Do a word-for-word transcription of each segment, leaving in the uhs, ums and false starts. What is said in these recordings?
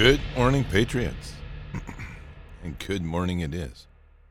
Good morning, Patriots. And good morning it is.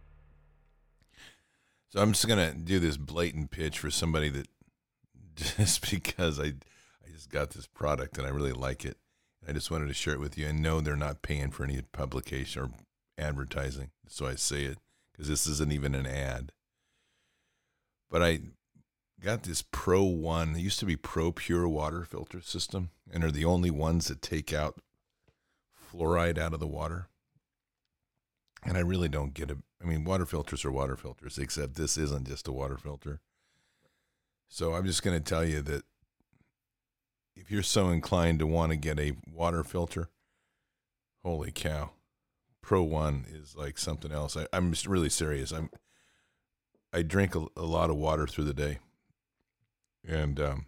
So I'm just going to do this blatant pitch for somebody that just because I I just got this product and I really like it. I just wanted to share it with you. And no, they're not paying for any publication or advertising. So I say it because this isn't even an ad. But I got this Pro One. It used to be Pro Pure water filter system, and they're the only ones that take out fluoride out of the water. And I really don't get it. I mean, water filters are water filters, except this isn't just a water filter. So I'm just going to tell you that if you're so inclined to want to get a water filter, holy cow, Pro One is like something else. I, I'm just really serious. I'm I drink a, a lot of water through the day, and um,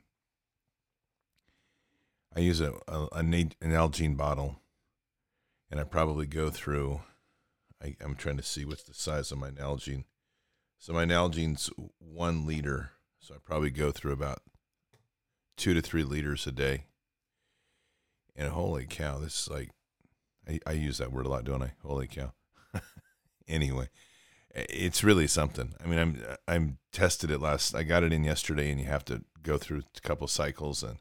I use a, a an Nalgene bottle, and I probably go through. I, I'm trying to see what's the size of my Nalgene. So my Nalgene's one liter. So I probably go through about two to three liters a day. And holy cow, this is like, I, I use that word a lot, don't I? Holy cow. Anyway, it's really something. I mean, I'm I'm tested it last, I got it in yesterday, and you have to go through a couple cycles and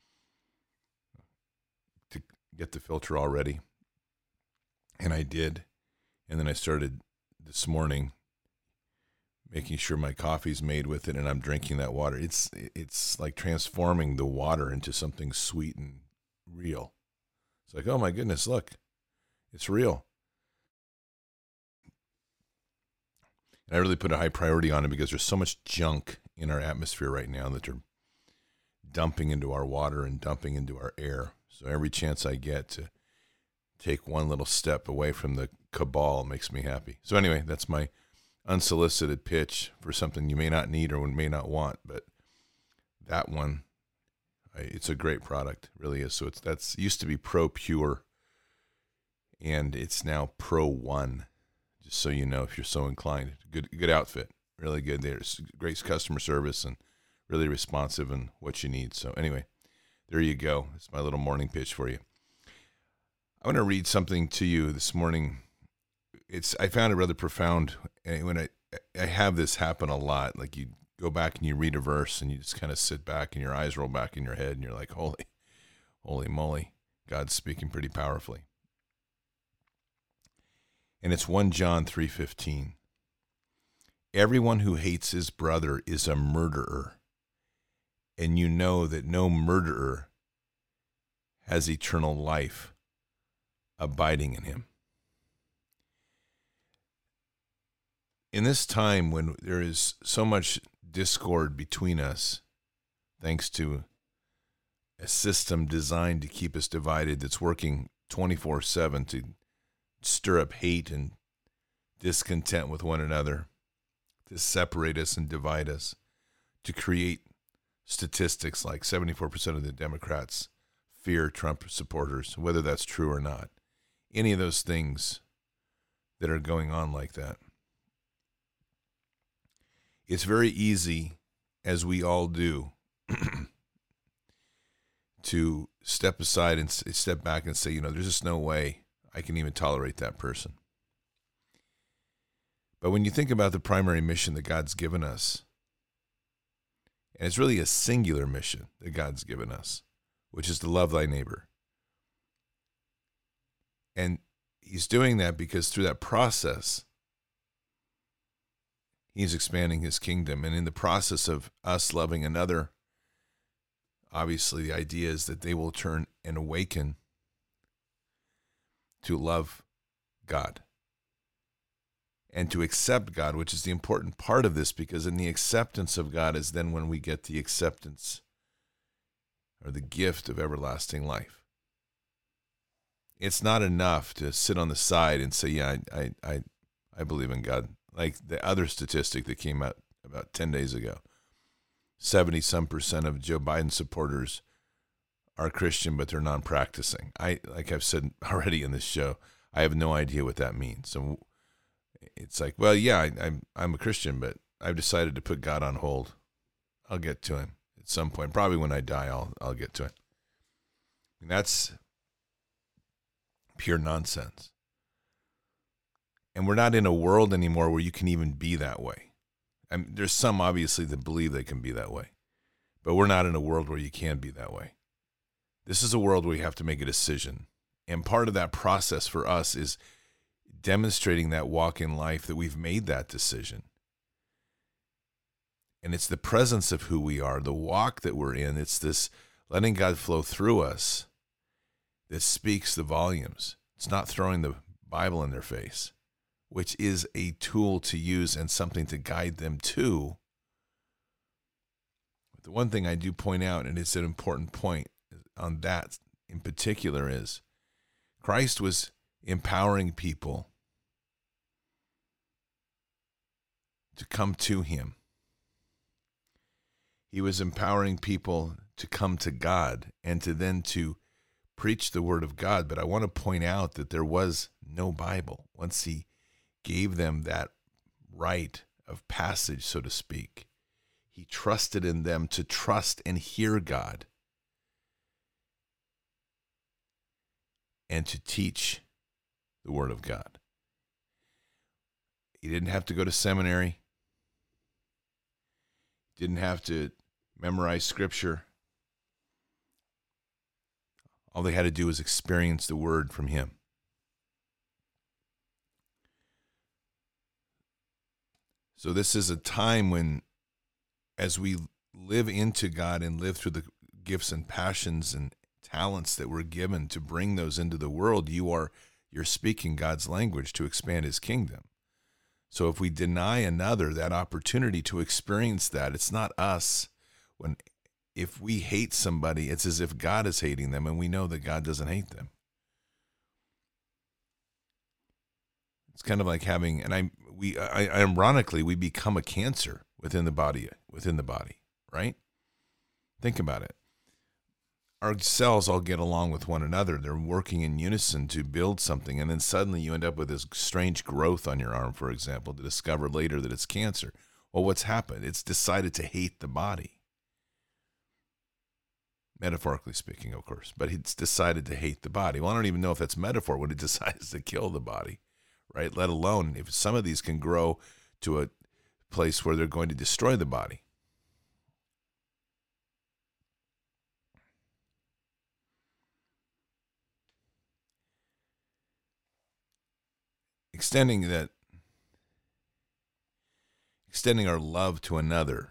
to get the filter all ready. And I did. And then I started this morning making sure my coffee's made with it, and I'm drinking that water. It's it's like transforming the water into something sweet and real. It's like, oh my goodness, look, it's real. And I really put a high priority on it because there's so much junk in our atmosphere right now that they're dumping into our water and dumping into our air. So every chance I get to take one little step away from the cabal makes me happy. So anyway, that's my unsolicited pitch for something you may not need or may not want, but that one, I, it's a great product, it really is. So it's that's used to be Pro Pure, and it's now Pro One. Just so you know, if you're so inclined, good good outfit, really good. There's great customer service and really responsive and what you need. So anyway, there you go. It's my little morning pitch for you. I want to read something to you this morning. It's I found it rather profound. And when I I have this happen a lot, like you go back and you read a verse and you just kind of sit back and your eyes roll back in your head and you're like, holy, holy moly, God's speaking pretty powerfully. And it's First John three fifteen. Everyone who hates his brother is a murderer, and you know that no murderer has eternal life abiding in him. In this time when there is so much discord between us, thanks to a system designed to keep us divided that's working twenty-four seven to stir up hate and discontent with one another, to separate us and divide us, to create statistics like seventy-four percent of the Democrats fear Trump supporters, whether that's true or not. Any of those things that are going on like that. It's very easy, as we all do, to step aside and step back and say, you know, there's just no way I can even tolerate that person. But when you think about the primary mission that God's given us, and it's really a singular mission that God's given us, which is to love thy neighbor. And he's doing that because through that process, he's expanding his kingdom. And in the process of us loving another, obviously the idea is that they will turn and awaken to love God and to accept God, which is the important part of this, because in the acceptance of God is then when we get the acceptance or the gift of everlasting life. It's not enough to sit on the side and say, yeah, I I I, I believe in God. Like the other statistic that came out about ten days ago, seventy some percent of Joe Biden supporters are Christian, but they're non-practicing. I, like I've said already in this show, I have no idea what that means. So it's like, well, yeah, I, I'm I'm a Christian, but I've decided to put God on hold. I'll get to him at some point. Probably when I die, I'll I'll get to it. And that's pure nonsense. And we're not in a world anymore where you can even be that way. I mean, there's some obviously that believe they can be that way, but we're not in a world where you can be that way. This is a world where you have to make a decision. And part of that process for us is demonstrating that walk in life that we've made that decision. And it's the presence of who we are, the walk that we're in. It's this letting God flow through us that speaks the volumes. It's not throwing the Bible in their face, which is a tool to use and something to guide them to. But the one thing I do point out, and it's an important point on that in particular, is Christ was empowering people to come to him. He was empowering people to come to God and to then to preach the word of God. But I want to point out that there was no Bible once he gave them that right of passage, so to speak. He trusted in them to trust and hear God and to teach the word of God. He didn't have to go to seminary. He didn't have to memorize scripture. All they had to do was experience the word from him. So this is a time when, as we live into God and live through the gifts and passions and talents that we're given to bring those into the world, you are you're speaking God's language to expand his kingdom. So if we deny another that opportunity to experience that, it's not us. When if we hate somebody, it's as if God is hating them, and we know that God doesn't hate them. It's kind of like having, and I, we, I, ironically, we become a cancer within the body, within the body, right? Think about it. Our cells all get along with one another. They're working in unison to build something, and then suddenly you end up with this strange growth on your arm, for example, to discover later that it's cancer. Well, what's happened? It's decided to hate the body. Metaphorically speaking, of course, but it's decided to hate the body. Well, I don't even know if that's metaphor when it decides to kill the body, right? Let alone if some of these can grow to a place where they're going to destroy the body. Extending that, extending our love to another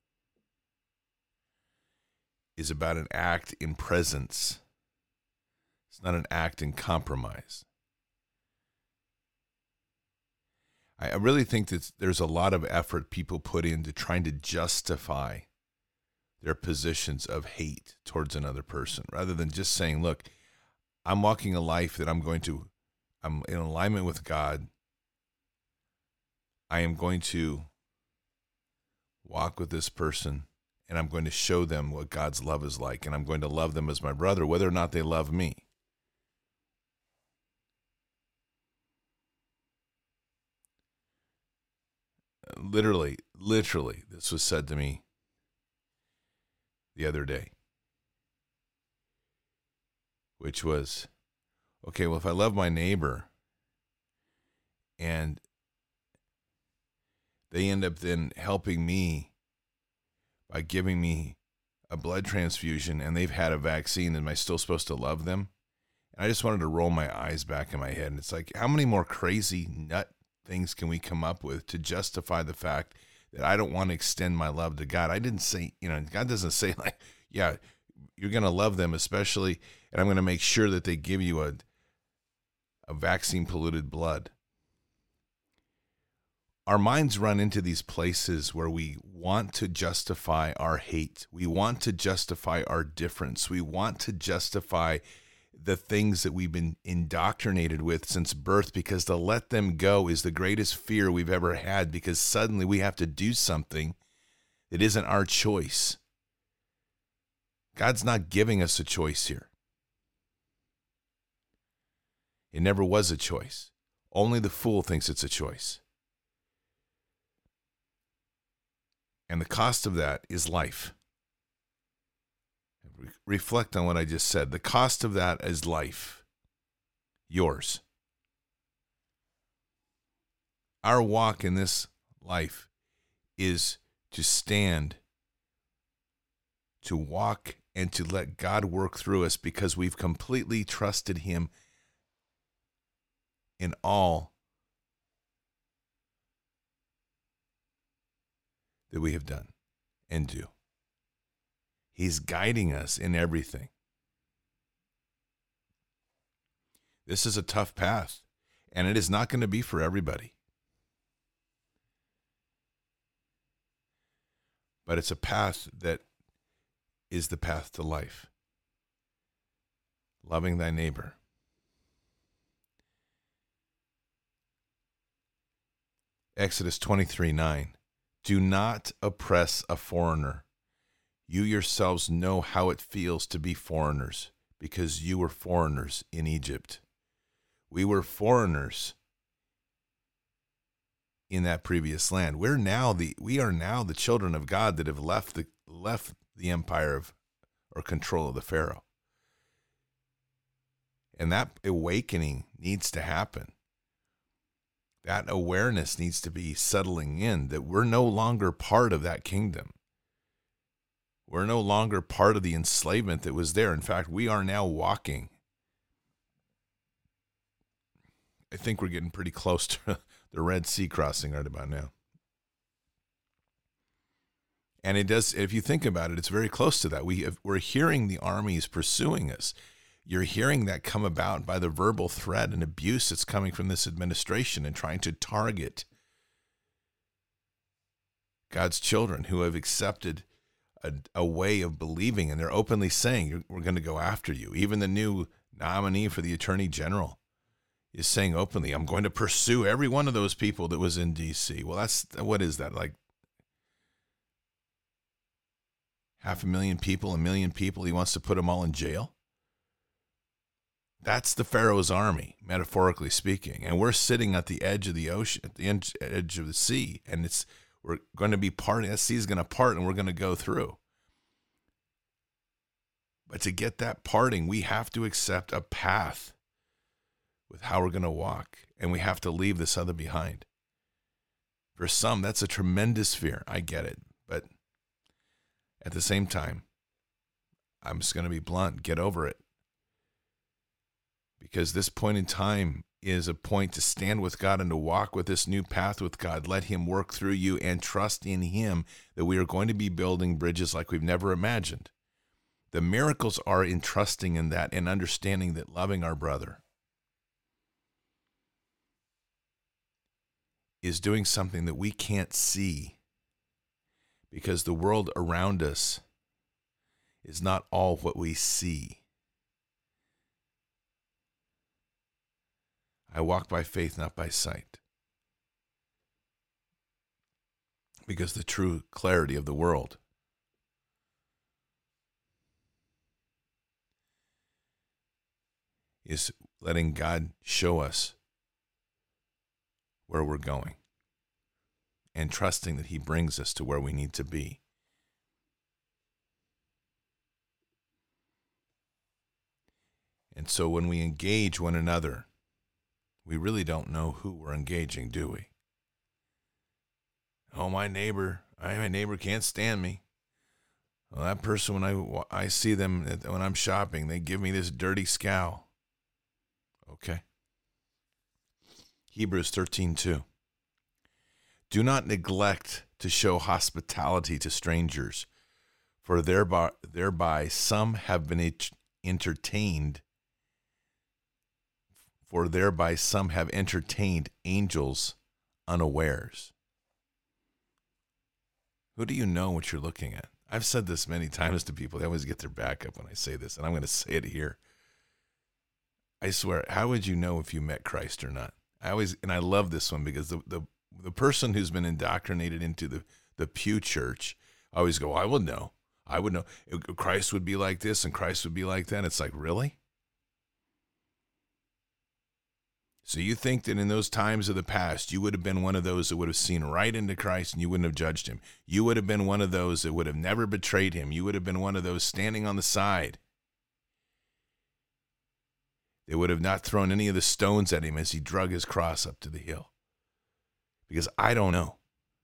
is about an act in presence. It's not an act in compromise. I really think that there's a lot of effort people put into trying to justify their positions of hate towards another person, rather than just saying, look, I'm walking a life that I'm going to, I'm in alignment with God. I am going to walk with this person, and I'm going to show them what God's love is like, and I'm going to love them as my brother, whether or not they love me. Literally, literally, this was said to me the other day, which was, okay, well, if I love my neighbor and they end up then helping me by giving me a blood transfusion and they've had a vaccine, am I still supposed to love them? And I just wanted to roll my eyes back in my head. And it's like, how many more crazy nut things can we come up with to justify the fact that I don't want to extend my love to God? I didn't say, you know, God doesn't say like, yeah, you're going to love them especially, and I'm going to make sure that they give you a, a vaccine polluted blood. Our minds run into these places where we want to justify our hate. We want to justify our difference. We want to justify the things that we've been indoctrinated with since birth, because to let them go is the greatest fear we've ever had, because suddenly we have to do something that isn't our choice. God's not giving us a choice here. It never was a choice. Only the fool thinks it's a choice. And the cost of that is life. Reflect on what I just said. The cost of that is life. yours. Our walk in this life is to stand, to walk, and to let God work through us because we've completely trusted him in all that we have done and do. He's guiding us in everything. This is a tough path, and it is not going to be for everybody. But it's a path that is the path to life. Loving thy neighbor. Exodus twenty-three nine. Do not oppress a foreigner. You yourselves know how it feels to be foreigners, because you were foreigners in Egypt. We were foreigners in that previous land. We're now the we are now the children of God that have left the left the empire of or control of the Pharaoh. And that awakening needs to happen. That awareness needs to be settling in that we're no longer part of that kingdom. We're no longer part of the enslavement that was there. In fact, we are now walking. I think we're getting pretty close to the Red Sea crossing right about now. And it does, if you think about it, it's very close to that. We have, we're hearing the armies pursuing us. You're hearing that come about by the verbal threat and abuse that's coming from this administration and trying to target God's children who have accepted a, a way of believing, and they're openly saying, we're going to go after you. Even the new nominee for the Attorney General is saying openly, I'm going to pursue every one of those people that was in D C. Well, that's, what is that, like half a million people, a million people, he wants to put them all in jail? That's the Pharaoh's army, metaphorically speaking. And we're sitting at the edge of the ocean, at the edge of the sea, and it's we're going to be parting. That sea is going to part, and we're going to go through. But to get that parting, we have to accept a path with how we're going to walk, and we have to leave this other behind. For some, that's a tremendous fear. I get it. But at the same time, I'm just going to be blunt. Get over it. Because this point in time is a point to stand with God and to walk with this new path with God. Let him work through you and trust in him that we are going to be building bridges like we've never imagined. The miracles are in trusting in that and understanding that loving our brother is doing something that we can't see because the world around us is not all what we see. I walk by faith, not by sight. Because the true clarity of the world is letting God show us where we're going and trusting that he brings us to where we need to be. And so when we engage one another, we really don't know who we're engaging, do we? Oh, my neighbor, I, my neighbor can't stand me. Well, that person, when I, I see them when I'm shopping, they give me this dirty scowl. Okay. Hebrews thirteen two. Do not neglect to show hospitality to strangers, for thereby, thereby some have been entertained For thereby some have entertained angels unawares. Who do you know what you're looking at? I've said this many times to people. They always get their back up when I say this, and I'm going to say it here. I swear, how would you know if you met Christ or not? I always, and I love this one because the the, the person who's been indoctrinated into the, the pew church always go, I would know. I would know. Christ would be like this and Christ would be like that. It's like, really? So you think that in those times of the past, you would have been one of those that would have seen right into Christ and you wouldn't have judged him. You would have been one of those that would have never betrayed him. You would have been one of those standing on the side. They would have not thrown any of the stones at him as he drug his cross up to the hill. Because I don't know.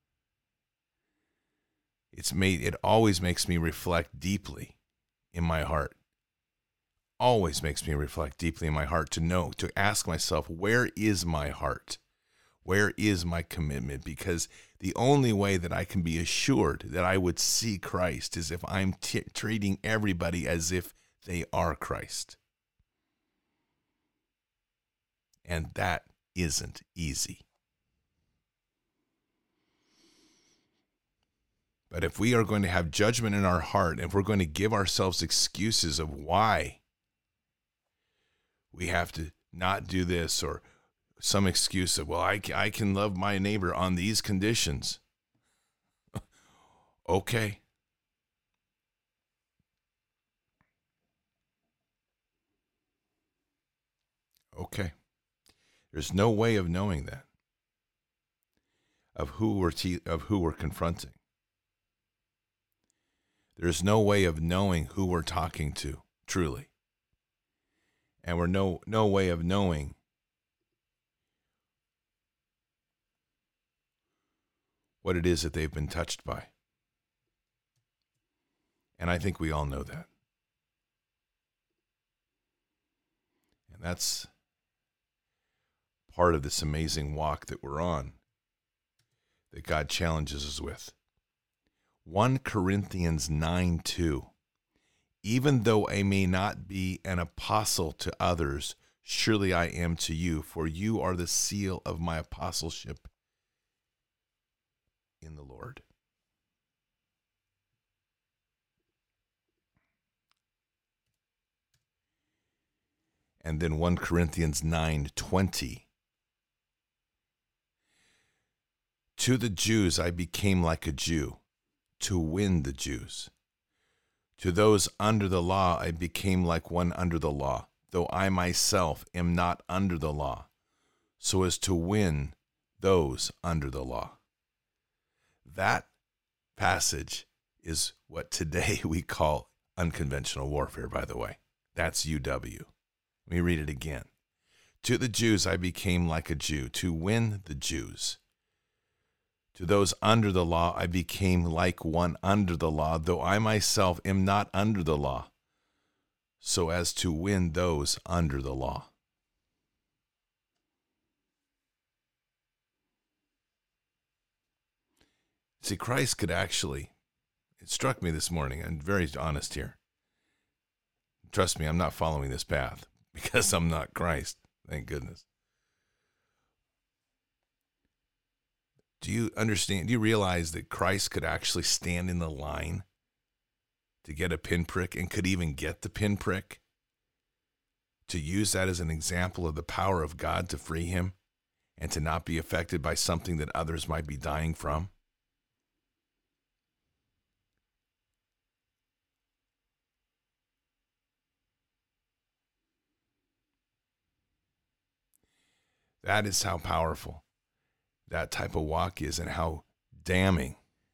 It's made, it always makes me reflect deeply in my heart. Always makes me reflect deeply in my heart to know, to ask myself, where is my heart? Where is my commitment? Because the only way that I can be assured that I would see Christ is if I'm t- treating everybody as if they are Christ. And that isn't easy. But if we are going to have judgment in our heart, if we're going to give ourselves excuses of why we have to not do this, or some excuse of, well, I, I can love my neighbor on these conditions. Okay. Okay. There's no way of knowing that, of who we're te- of who we're confronting. There's no way of knowing who we're talking to, truly. And we're no no way of knowing what it is that they've been touched by. And I think we all know that. And that's part of this amazing walk that we're on, that God challenges us with. First Corinthians nine two. Even though I may not be an apostle to others, surely I am to you, for you are the seal of my apostleship in the Lord. And then First Corinthians nine twenty. To the Jews I became like a Jew, to win the Jews. To those under the law I became like one under the law, though I myself am not under the law, so as to win those under the law. That passage is what today we call unconventional warfare, by the way. That's U W. Let me read it again. To the Jews I became like a Jew, to win the Jews. To those under the law I became like one under the law, though I myself am not under the law, so as to win those under the law. See, Christ could actually, it struck me this morning, I'm very honest here. Trust me, I'm not following this path because I'm not Christ, thank goodness. Do you understand, do you realize that Christ could actually stand in the line to get a pinprick and could even get the pinprick? To use that as an example of the power of God to free him and to not be affected by something that others might be dying from? That is how powerful that type of walk is, and how damning,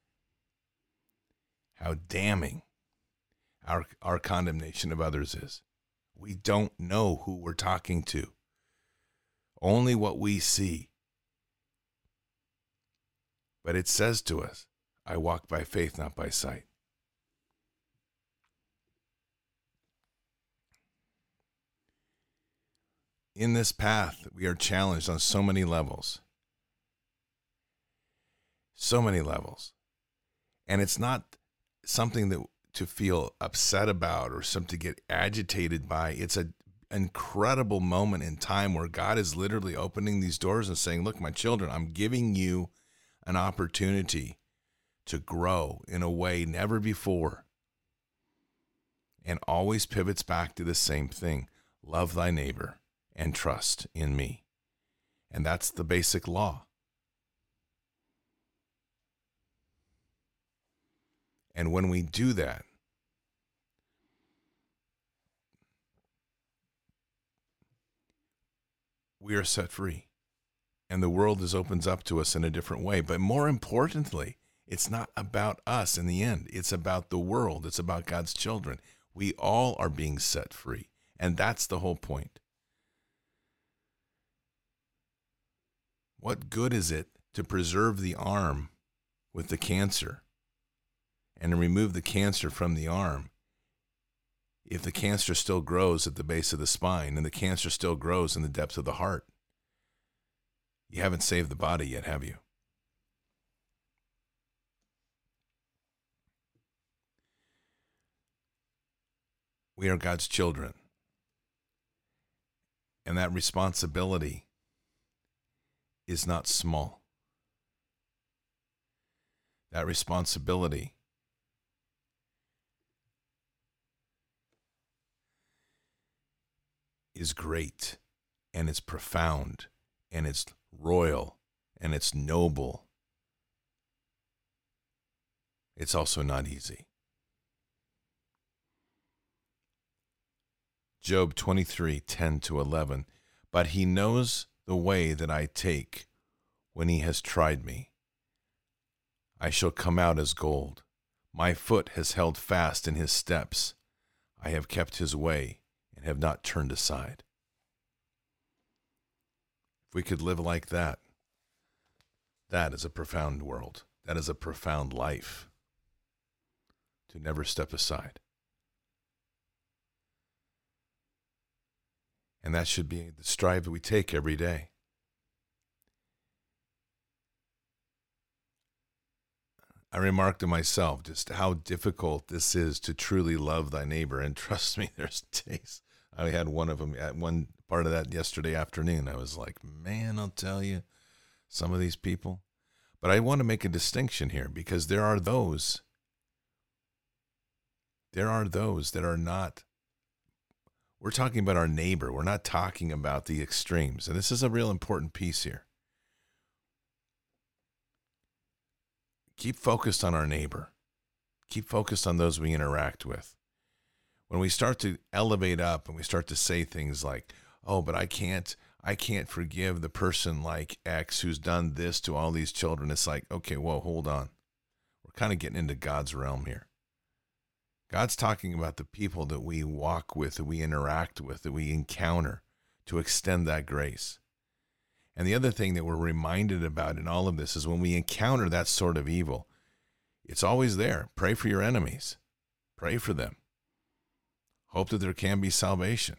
how damning our, our condemnation of others is. We don't know who we're talking to. Only what we see. But it says to us, I walk by faith, not by sight. In this path, we are challenged on so many levels. So many levels. And it's not something that to feel upset about or something to get agitated by. It's an incredible moment in time where God is literally opening these doors and saying, look, my children, I'm giving you an opportunity to grow in a way never before. And always pivots back to the same thing. Love thy neighbor and trust in me. And that's the basic law. And when we do that, we are set free. And the world is opens up to us in a different way. But more importantly, it's not about us in the end. It's about the world. It's about God's children. We all are being set free. And that's the whole point. What good is it to preserve the arm with the cancer and to remove the cancer from the arm if the cancer still grows at the base of the spine and the cancer still grows in the depths of the heart? You haven't saved the body yet, have you? We are God's children. And that responsibility is not small. That responsibility is great, and it's profound, and it's royal, and it's noble. It's also not easy. Job twenty-three, ten to eleven. But he knows the way that I take when he has tried me. I shall come out as gold. My foot has held fast in his steps. I have kept his way and have not turned aside. If we could live like that, that is a profound world. That is a profound life. To never step aside. And that should be the strive that we take every day. I remarked to myself just how difficult this is to truly love thy neighbor. And trust me, there's days. I had one of them at one part of that yesterday afternoon. I was like, man, I'll tell you, some of these people. But I want to make a distinction here because there are those, there are those that are not. We're talking about our neighbor. We're not talking about the extremes. And this is a real important piece here. Keep focused on our neighbor. Keep focused on those we interact with. When we start to elevate up and we start to say things like, oh, but I can't, I can't forgive the person like X who's done this to all these children. It's like, okay, whoa, hold on. We're kind of getting into God's realm here. God's talking about the people that we walk with, that we interact with, that we encounter to extend that grace. And the other thing that we're reminded about in all of this is when we encounter that sort of evil, it's always there. Pray for your enemies. Pray for them. Hope that there can be salvation.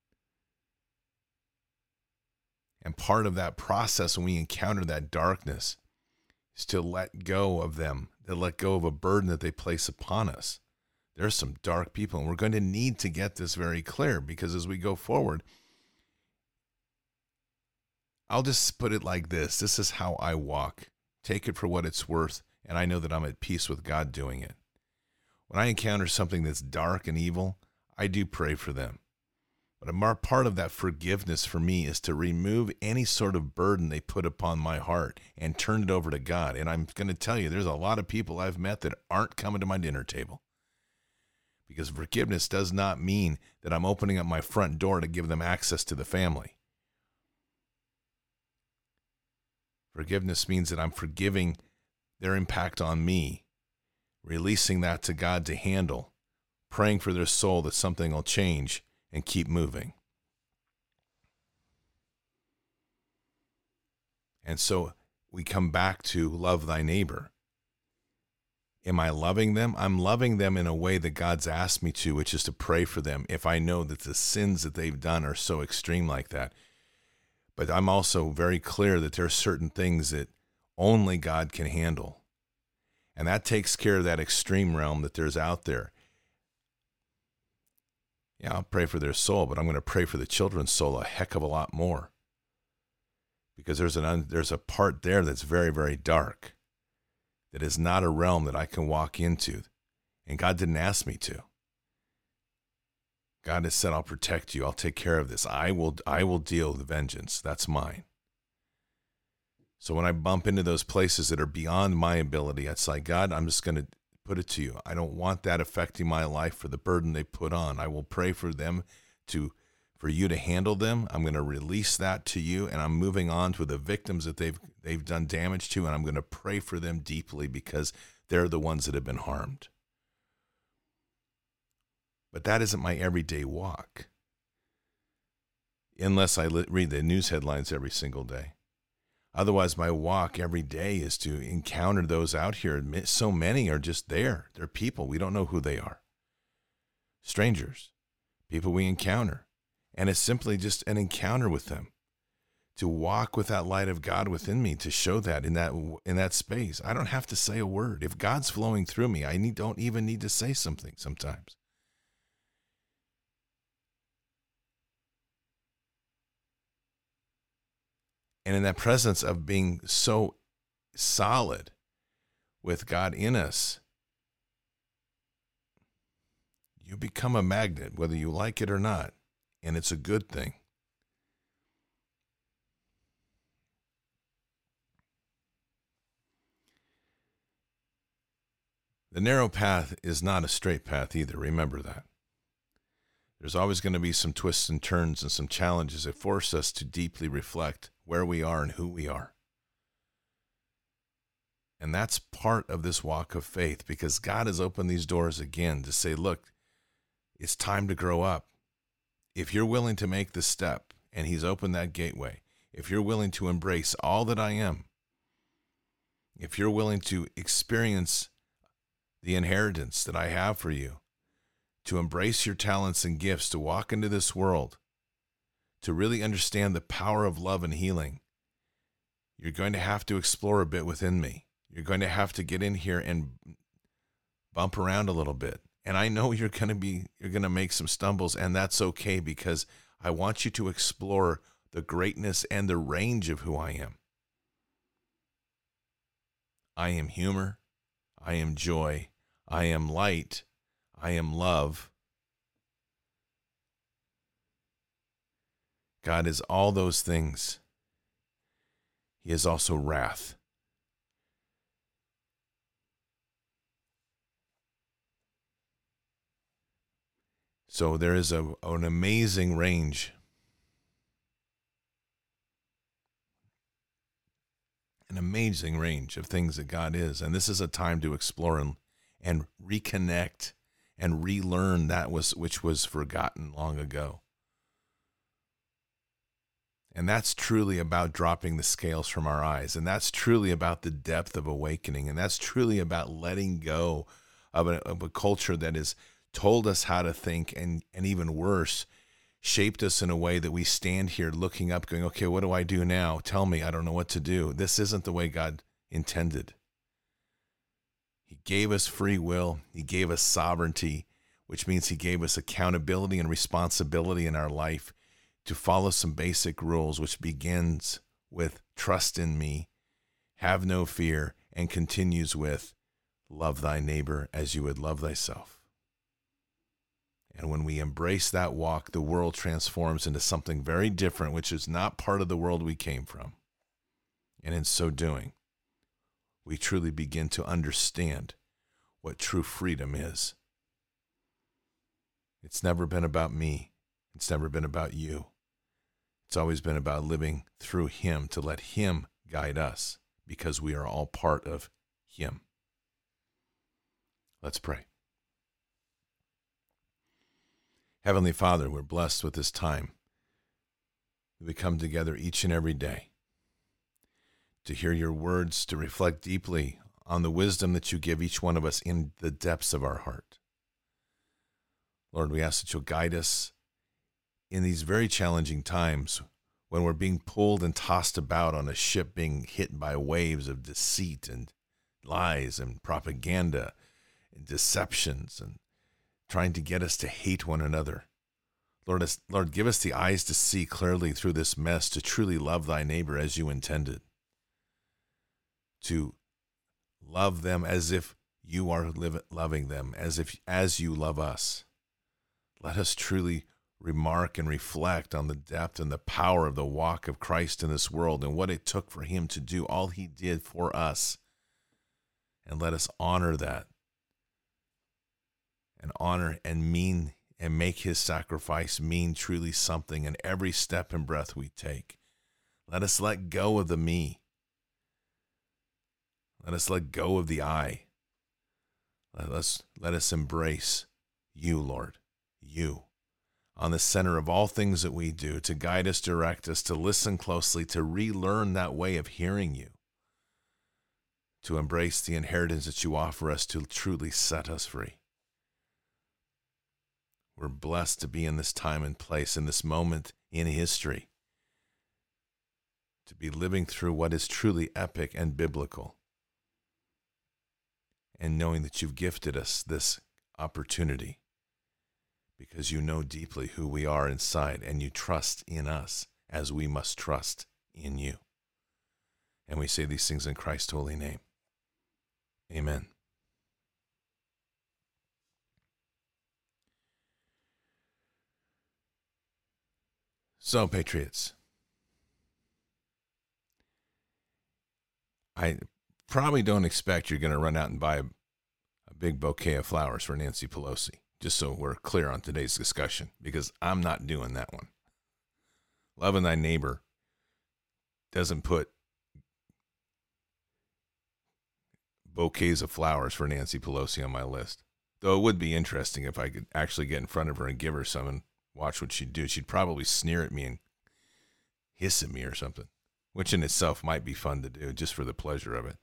And part of that process when we encounter that darkness is to let go of them, to let go of a burden that they place upon us. There's some dark people, and we're going to need to get this very clear because as we go forward, I'll just put it like this. This is how I walk. Take it for what it's worth, and I know that I'm at peace with God doing it. When I encounter something that's dark and evil, I do pray for them. But a part of that forgiveness for me is to remove any sort of burden they put upon my heart and turn it over to God. And I'm going to tell you, there's a lot of people I've met that aren't coming to my dinner table. Because forgiveness does not mean that I'm opening up my front door to give them access to the family. Forgiveness means that I'm forgiving their impact on me, releasing that to God to handle, praying for their soul that something will change and keep moving. And so we come back to love thy neighbor. Am I loving them? I'm loving them in a way that God's asked me to, which is to pray for them if I know that the sins that they've done are so extreme like that. But I'm also very clear that there are certain things that only God can handle. And that takes care of that extreme realm that there's out there. Yeah, I'll pray for their soul, but I'm going to pray for the children's soul a heck of a lot more. Because there's an there's a part there that's very, very dark. That is not a realm that I can walk into. And God didn't ask me to. God has said, I'll protect you. I'll take care of this. I will I will deal with vengeance. That's mine. So when I bump into those places that are beyond my ability, it's like, God, I'm just going to put it to you. I don't want that affecting my life for the burden they put on. I will pray for them to for you to handle them. I'm going to release that to you, and I'm moving on to the victims that they've they've done damage to, and I'm going to pray for them deeply because they're the ones that have been harmed. But that isn't my everyday walk, unless I read the news headlines every single day. Otherwise, my walk every day is to encounter those out here. So many are just there. They're people. We don't know who they are. Strangers, people we encounter. And it's simply just an encounter with them. To walk with that light of God within me, to show that in that in that space. I don't have to say a word. If God's flowing through me, I need, don't even need to say something sometimes. And in that presence of being so solid with God in us, you become a magnet, whether you like it or not. And it's a good thing. The narrow path is not a straight path either. Remember that. There's always going to be some twists and turns and some challenges that force us to deeply reflect where we are and who we are. And that's part of this walk of faith, because God has opened these doors again to say, look, it's time to grow up. If you're willing to make the step, and he's opened that gateway, if you're willing to embrace all that I am, if you're willing to experience the inheritance that I have for you, to embrace your talents and gifts, to walk into this world, to really understand the power of love and healing, you're going to have to explore a bit within me. You're going to have to get in here and bump around a little bit. And I know you're going to be, you're going to make some stumbles, and that's okay, because I want you to explore the greatness and the range of who I am. I am humor. I am joy. I am light. I am love. God is all those things. He is also wrath. So there is a, an amazing range. An amazing range of things that God is. And this is a time to explore and, and reconnect and relearn that was which was forgotten long ago. And that's truly about dropping the scales from our eyes. And that's truly about the depth of awakening. And that's truly about letting go of a, of a culture that has told us how to think, and, and even worse, shaped us in a way that we stand here looking up going, okay, what do I do now? Tell me, I don't know what to do. This isn't the way God intended. He gave us free will. He gave us sovereignty, which means he gave us accountability and responsibility in our life to follow some basic rules, which begins with trust in me, have no fear, and continues with love thy neighbor as you would love thyself. And when we embrace that walk, the world transforms into something very different, which is not part of the world we came from. And in so doing, we truly begin to understand what true freedom is. It's never been about me. It's never been about you. It's always been about living through him, to let him guide us, because we are all part of him. Let's pray. Heavenly Father, we're blessed with this time. We come together each and every day to hear your words, to reflect deeply on the wisdom that you give each one of us in the depths of our heart. Lord, we ask that you'll guide us in these very challenging times when we're being pulled and tossed about on a ship being hit by waves of deceit and lies and propaganda and deceptions and trying to get us to hate one another. Lord, Lord, give us the eyes to see clearly through this mess, to truly love thy neighbor as you intended, to love them as if you are live, loving them, as if as you love us. Let us truly remark and reflect on the depth and the power of the walk of Christ in this world and what it took for him to do all he did for us. And let us honor that and honor and mean and make his sacrifice mean truly something in every step and breath we take. Let us let go of the me. Let us let go of the I. Let us, let us embrace you, Lord, you. on the center of all things that we do, to guide us, direct us, to listen closely, to relearn that way of hearing you, to embrace the inheritance that you offer us to truly set us free. We're blessed to be in this time and place, in this moment in history, to be living through what is truly epic and biblical, and knowing that you've gifted us this opportunity because you know deeply who we are inside, and you trust in us as we must trust in you. And we say these things in Christ's holy name. Amen. So, Patriots, I probably don't expect you're going to run out and buy a, a big bouquet of flowers for Nancy Pelosi, just so we're clear on today's discussion, because I'm not doing that one. Loving thy neighbor doesn't put bouquets of flowers for Nancy Pelosi on my list. Though it would be interesting if I could actually get in front of her and give her some and watch what she'd do. She'd probably sneer at me and hiss at me or something, which in itself might be fun to do just for the pleasure of it.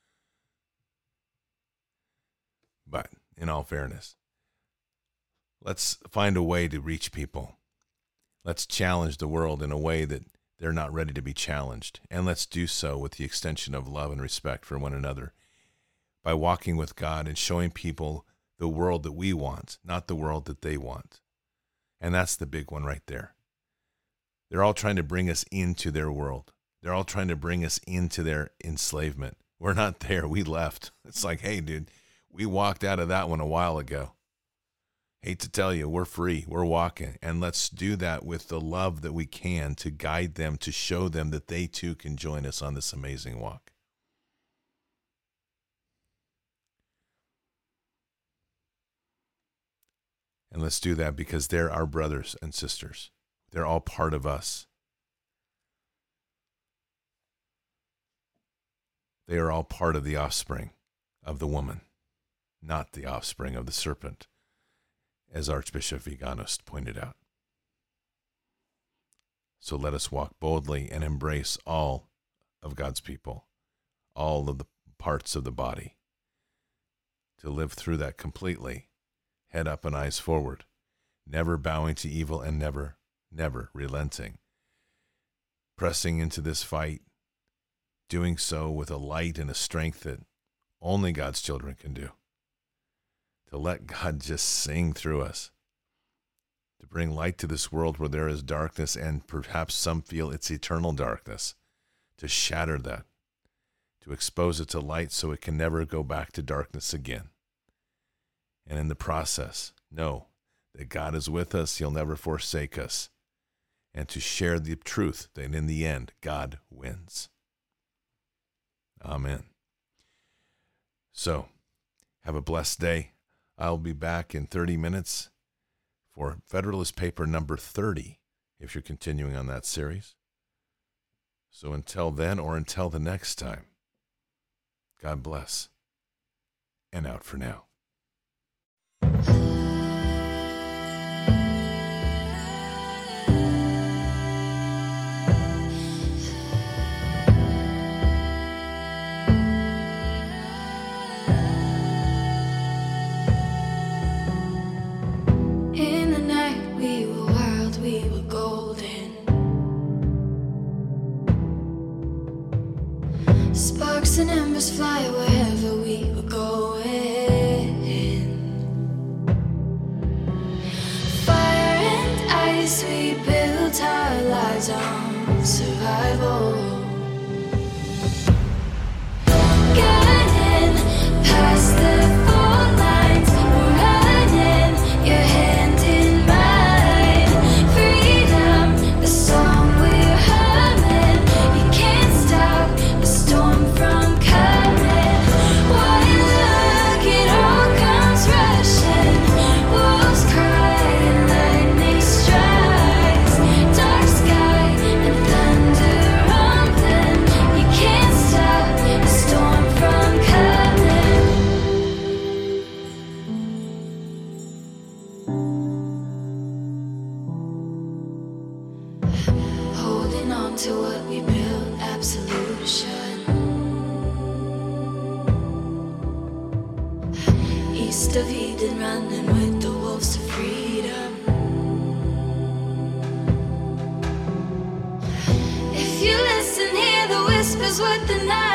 But in all fairness, let's find a way to reach people. Let's challenge the world in a way that they're not ready to be challenged. And let's do so with the extension of love and respect for one another, by walking with God and showing people the world that we want, not the world that they want. And that's the big one right there. They're all trying to bring us into their world. They're all trying to bring us into their enslavement. We're not there. We left. It's like, hey, dude, we walked out of that one a while ago. Hate to tell you, we're free. We're walking. And let's do that with the love that we can to guide them, to show them that they too can join us on this amazing walk. And let's do that because they're our brothers and sisters. They're all part of us. They are all part of the offspring of the woman, not the offspring of the serpent, as Archbishop Viganos pointed out. So let us walk boldly and embrace all of God's people, all of the parts of the body, to live through that completely, head up and eyes forward, never bowing to evil and never, never relenting, pressing into this fight, doing so with a light and a strength that only God's children can do, to let God just sing through us, to bring light to this world where there is darkness and perhaps some feel it's eternal darkness, to shatter that, to expose it to light so it can never go back to darkness again. And in the process, know that God is with us. He'll never forsake us. And to share the truth that in the end, God wins. Amen. So, have a blessed day. I'll be back in thirty minutes for Federalist Paper number thirty, if you're continuing on that series. So until then, or until the next time, God bless, and out for now. In the night we were wild, we were golden. Sparks and embers fly wherever we were going. We built our lives on survival. Getting past the fault lines, we're running, your hand in mine. Freedom, the song we're humming. You can't stop the storm from coming. One look, it all comes rushing. Wolves cry and lightning strikes. Dark sky and thunder rumble. to what we built, absolution. East of Eden, running with the wolves to freedom. If you listen, hear the whispers with the night.